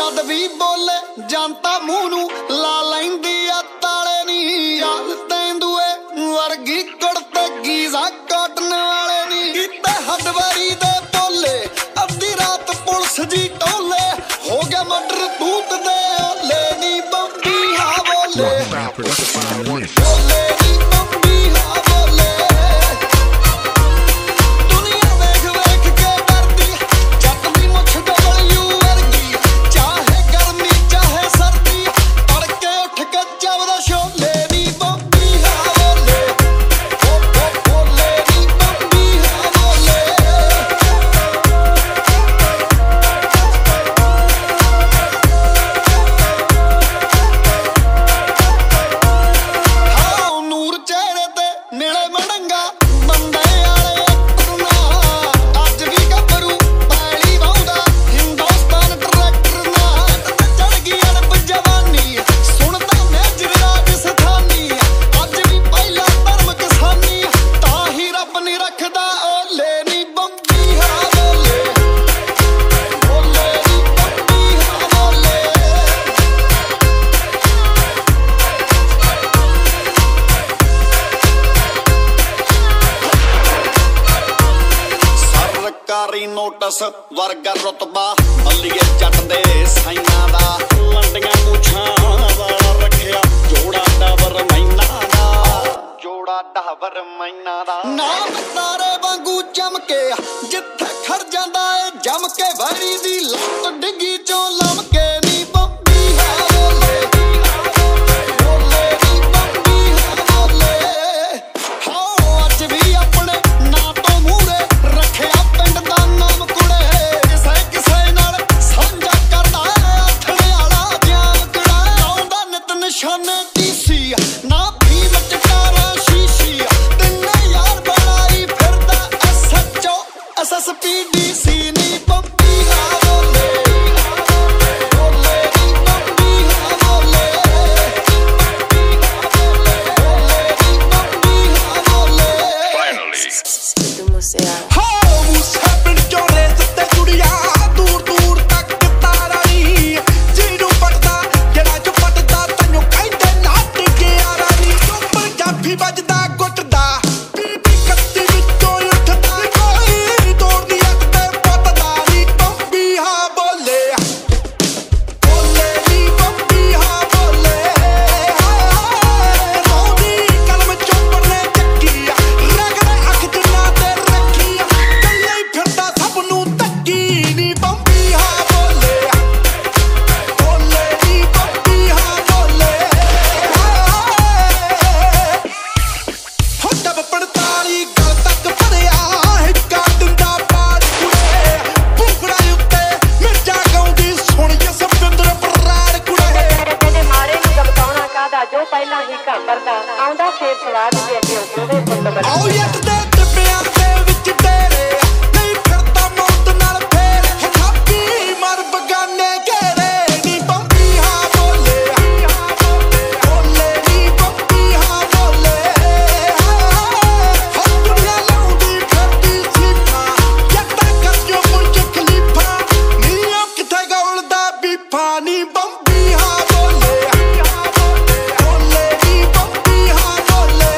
जद भी बोले जनता मूंह नूं ला लैंदी आ ताले नी याद तेंदुए वर्गी कुड़ते गीजा काटन वाले नी किते हडवारी दे बोले अद्धी रात पुलिस जी टोले हो गया मर्डर तूत दे ओले नी बम्बी हा बोले बोले नी बम्बी हा बोले दुनिया देख वेख के डरदी जट दी मुछ डबलयू वर्गी चाहे गर्मी चाहे सर्दी तड़के उठ के चवदा शोले नी बम्बी हा बोले बोले नी बम्बी हा बोले हाँ नूर चेहरे ते मिले मड़ंगा बंदे आले अपना अज भी गभरू पैली वाउंदा हिंदुस्तान ट्रैक्टर ना चढ़ गई अड़ब जवानी सुनदा मेजर राजस्थानी अज भी पहला धर्म किसानी ताही रब नहीं रखदा ओले नी बम्बी हा बोले बोले नी बम्बी हा बोले सरकारी नोटिस वर्गा रुतबा मल्लीए जट दे साइना दा लंडियां पूछां वाला रखिया जोड़ा डावर मैना दा नाम तारे वांगू चमके जिथे खड़ जांदा ए जम के वरी दी लत डिगी चों लमके नी बम्बी हा बोले बोले नी बम्बी हा बोले हाँ अज भी अपने ना तो मूरे रखिया पिंड दा नाम कुड़े किसे किसे नाल साझा करदा आथणे वाला जाम कुड़ा लाउंदा नित निशाने टीसी ना भीम चटारा शीशी तिन्ने यार बनाई फिरदा SHO SSP DC नी बम्बी हा बोले बोले नी बम्बी हा बोले बोले नी बम्बी हा बोले Sido Musea. ਮੂਸੇ ਪਿੰਡ ਚੋਂ ਰੇਸ ਤੇ ਕੁੜੀਆਂ ਦੂਰ ਦੂਰ ਤੱਕ ਤਾਰਾ ਨੀ ਜਿਹਨੂੰ ਪੜਦਾ ਜਿਹੜਾ ਚ ਪਟਦਾ ਤੈਨੂੰ ਕਹਿੰਦੇ ਨੱਟ ਗਿਆ ਰਾਨੀ ਤੂੰ ਪੰਜਾਬੀ ਵੱਜਦਾ ਗੁੱਟਦਾ ਬੀਬੀ ਕੱਤੀ ਵਿੱਚੋਂ ਉੱਠਦਾ ਕੋਈ ਤੋੜਦੀ ਅੱਖ ਤੇ ਪੱਟਦਾ ਨੀ ਬੰਬੀ ਹਾਂ ਬੋਲੇ ਬੋਲੇ ਨੀ ਬੰਬੀ ਹਾਂ ਬੋਲੇ ਰੋਦੀ ਕਲਮ ਚੋਪੜ ਨੇ ਚੱਕੀ ਰਗੜੇ ਅੱਖ ਚ ਨਾ ਤੇ ਰੱਖੀ ਕੱਲੇ ਹੀ ਫਿਰਦਾ ਸਭ ਨੂੰ ਤੱਕੀ ਨੀ ਬੰਬੀ ਹਾਂ ਬੋਲੇ ਬੋਲੇ ਨੀ ਬੰਬੀ ਹਾਂ ਬੋਲੇ ਹੋ ਡੱਬ 45 ਗਲ ਤੱਕ ਭਰਿਆ ਹਿੱਕਾ ਦਿੰਦਾ ਪਾੜ ਕੁੜੇ ਭੁਗੜਾ ਉੱਤੇ ਮਿਰਜਾ ਗਾਉਂਦੀ ਸੁਣੀਏ ਸਪਿੰਦਰ ਬਰਾੜ ਕੁੜੇ ਕਹਿੰਦੇ ਮਾਰੇ ਨੂੰ ਦਬਕਾਉਣਾ ਕਾਹਦਾ ਜੋ ਪਹਿਲਾਂ ਹੀ ਘਾਬਰਦਾ ਆਉਂਦਾ ਫੇਰ ਸਵਾਦ ਦੇ ਅੱਗੇ ਉਹਦੇ ਫੁੱਲ ਬਣ ਆਓ ਯੱਟ ਦੇ ਡੱਬਿਆਂ ਦੇ ਵਿੱਚ ਡੇਰੇ ਨਹੀਂ ਫਿਰਦਾ ਮੌਤ ਨਾਲ ਫੇਰ ਹਥਾਪੀ ਮਰ ਬਗਾਨੇ ਘੇਰੇ ਨੀ ਬੰਬੀ ਹਾਂ ਬੋਲੇ ਬੋਲੇ ਨੀ ਬੰਬੀ ਹਾਂ ਬੋਲੇ ਹਰ ਦੁਨੀਆ ਲਾਉਂਦੀ ਫਿਰਦੀ ਸੀਫਾ ਜੱਟਾਂ ਕਰਜੋ ਮੁਲਕ ਖਲੀਫਾ ਨੀਆਂ ਕਿੱਥੇ ਗੌਲਦਾ ਬੀਫਾ ਨੀ ਬੰਬੀ ਹਾਂ ਬੋਲੇ ਬੋਲੇ ਨੀ ਬੰਬੀ ਹਾਂ ਬੋਲੇ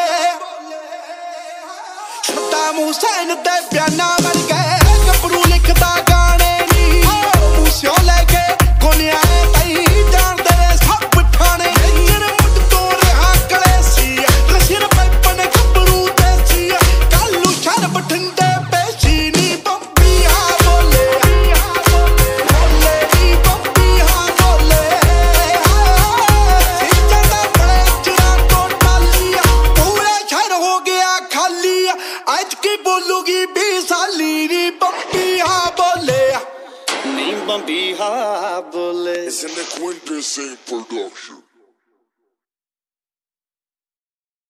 ਸੱਦਾਮ ਹੁਸੈਨ ਦੇ ਬਿਆਨਾਂ ਵਰਗੇ ਗੱਭਰੂ ਲਿਖਦਾ ਗਾਣੇ ਨੀ ਮੂਸਿਓ ਲੈ ਕੇ ਗੋਲੀਆਂ ਤਈ ਜਾਣਦੇ ਨੇ ਸਭ ਠਾਣੇ ਜਿਹੜੇ ਮੁੱਢ ਤੋਂ ਰਿਹਾ ਕਲੇਸੀ ਰਸ਼ੀਰ ਪੈਪਨ ਗੱਭਰੂ ਦੇਸੀ ਕੱਲੂ ਸ਼ਰ ਬਠਿੰਡੇ ਪੇਸ਼ੀ ਨੀ ਬੰਬੀ ਹਾਂ ਬੋਲੇ ਬੋਲੇ ਨੀ ਬੰਬੀ ਹਾਂ ਬੋਲੇ ਸਿੰਜਾਂ ਦਾ ਬੜੇ ਚਿਰਾਂ ਤੋਂ ਟਾਲੀ ਪੂਰੇ ਸ਼ਹਿਰ ਹੋ ਗਿਆ ਖਾਲੀ ਅੱਜ ਕੀ ਬੋਲੂਗੀ 20 ਸਾਲੀ ਨੀ ਬੰਬੀ ਹਾਂ ਬੋਲੇ ਨੀ ਬੰਬੀ ਹਾਂ ਬੋਲੇ It's in the Quintessence production.